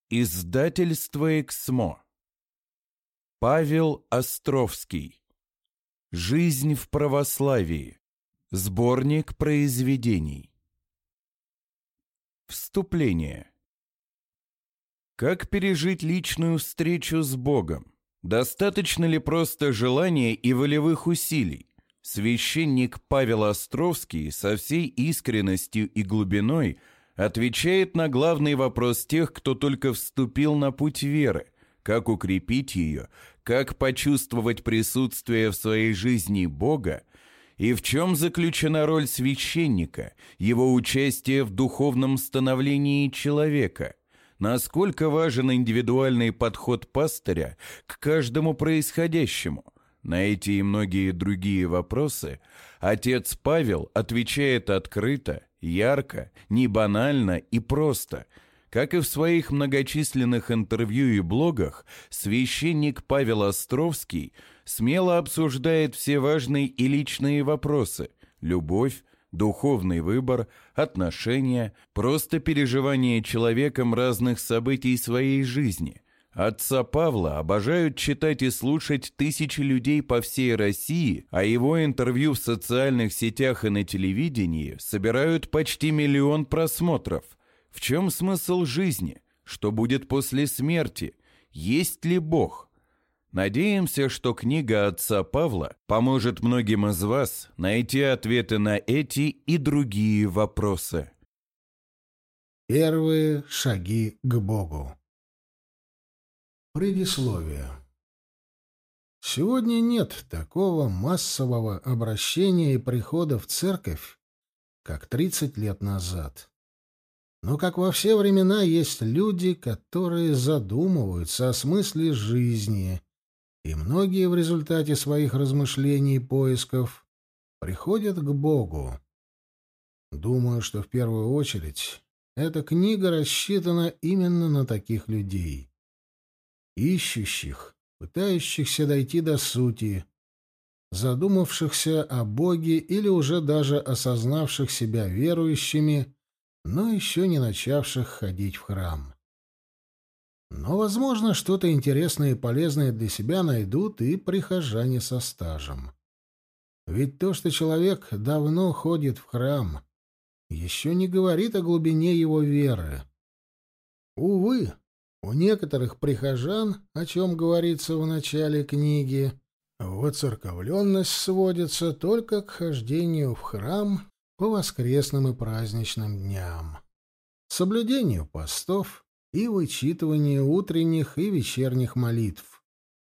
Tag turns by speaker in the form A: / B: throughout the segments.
A: Издательство «Эксмо». Павел Островский. «Жизнь в православии». Сборник произведений. Вступление. Как пережить личную встречу с Богом? Достаточно ли просто желания и волевых усилий? Священник Павел Островский со всей искренностью и глубиной отвечает на главный вопрос тех, кто только вступил на путь веры: как укрепить ее, как почувствовать присутствие в своей жизни Бога и в чем заключена роль священника, его участие в духовном становлении человека, насколько важен индивидуальный подход пастыря к каждому происходящему. На эти и многие другие вопросы отец Павел отвечает открыто, ярко, не банально и просто. Как и в своих многочисленных интервью и блогах, священник Павел Островский смело обсуждает все важные и личные вопросы: любовь, духовный выбор, отношения, просто переживание человеком разных событий своей жизни. Отца Павла обожают читать и слушать тысячи людей по всей России, а его интервью в социальных сетях и на телевидении собирают почти 1 миллион просмотров. В чем смысл жизни? Что будет после смерти? Есть ли Бог? Надеемся, что книга отца Павла поможет многим из вас найти ответы на эти и другие вопросы.
B: Первые шаги к Богу. Предисловие. Сегодня нет такого массового обращения и прихода в церковь, как 30 лет назад. Но, как во все времена, есть люди, которые задумываются о смысле жизни, и многие в результате своих размышлений и поисков приходят к Богу. Думаю, что в первую очередь эта книга рассчитана именно на таких людей. Ищущих, пытающихся дойти до сути, задумавшихся о Боге или уже даже осознавших себя верующими, но еще не начавших ходить в храм. Но, возможно, что-то интересное и полезное для себя найдут и прихожане со стажем. Ведь то, что человек давно ходит в храм, еще не говорит о глубине его веры. Увы, у некоторых прихожан, о чем говорится в начале книги, воцерковленность сводится только к хождению в храм по воскресным и праздничным дням, соблюдению постов и вычитыванию утренних и вечерних молитв.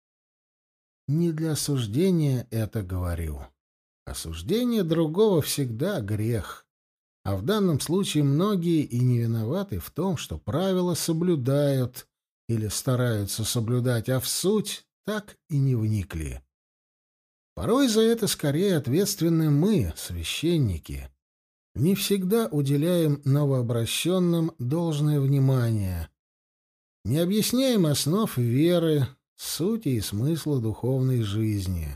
B: Не для осуждения это говорю. Осуждение другого всегда грех. А в данном случае многие и не виноваты в том, что правила соблюдают или стараются соблюдать, а в суть так и не вникли. Порой за это скорее ответственны мы, священники. Не всегда уделяем новообращенным должное внимание, не объясняем основ веры, сути и смысла духовной жизни.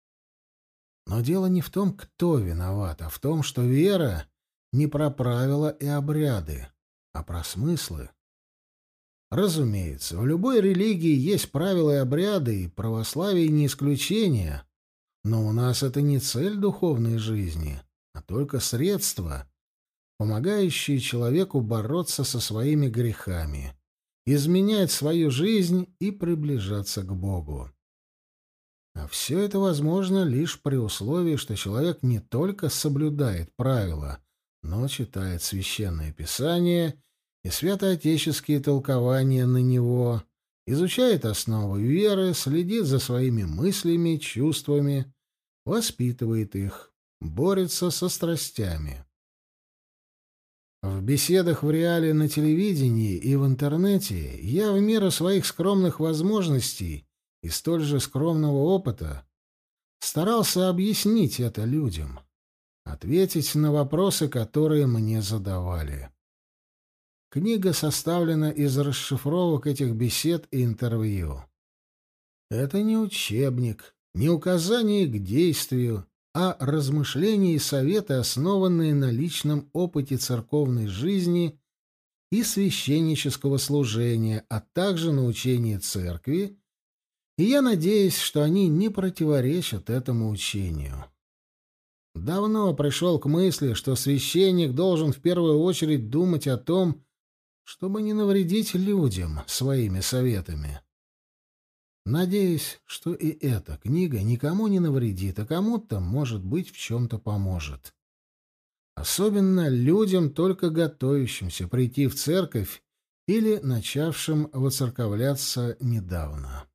B: Но дело не в том, кто виноват, а в том, что вера не про правила и обряды, а про смыслы. Разумеется, в любой религии есть правила и обряды, и православие не исключение, но у нас это не цель духовной жизни, а только средство, помогающее человеку бороться со своими грехами, изменять свою жизнь и приближаться к Богу. А все это возможно лишь при условии, что человек не только соблюдает правила, но читает Священное Писание и святоотеческие толкования на него, изучает основы веры, следит за своими мыслями, чувствами, воспитывает их, борется со страстями. В беседах в реале на телевидении и в интернете я в меру своих скромных возможностей и столь же скромного опыта старался объяснить это людям, ответить на вопросы, которые мне задавали. Книга составлена из расшифровок этих бесед и интервью. Это не учебник, не указание к действию, а размышления и советы, основанные на личном опыте церковной жизни и священнического служения, а также на учении церкви, и я надеюсь, что они не противоречат этому учению. Давно пришел к мысли, что священник должен в первую очередь думать о том, чтобы не навредить людям своими советами. Надеюсь, что и эта книга никому не навредит, а кому-то, может быть, в чем-то поможет. Особенно людям, только готовящимся прийти в церковь или начавшим воцерковляться недавно.